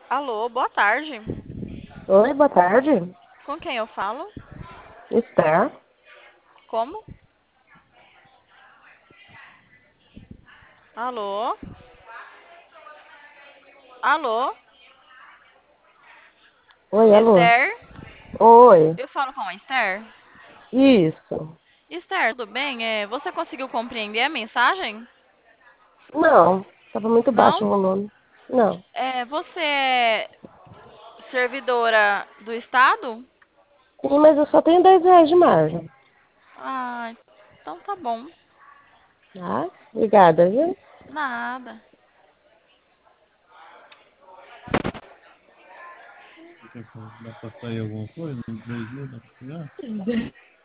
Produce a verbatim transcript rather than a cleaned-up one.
Alô, boa tarde. Oi, boa tarde. Com quem eu falo? Esther. Como? Alô? Alô? Oi, alô. Esther? Oi. Eu falo com a Esther? Isso. Esther, tudo bem? É, você conseguiu compreender a mensagem? Não, estava muito baixo Não? o volume. Não. É, você é servidora do Estado? Sim, mas eu só tenho dez reais de margem. Ah, então tá bom. Ah, obrigada, viu? Nada. Dá pra sair alguma coisa? Uns dois mil dá pra pegar?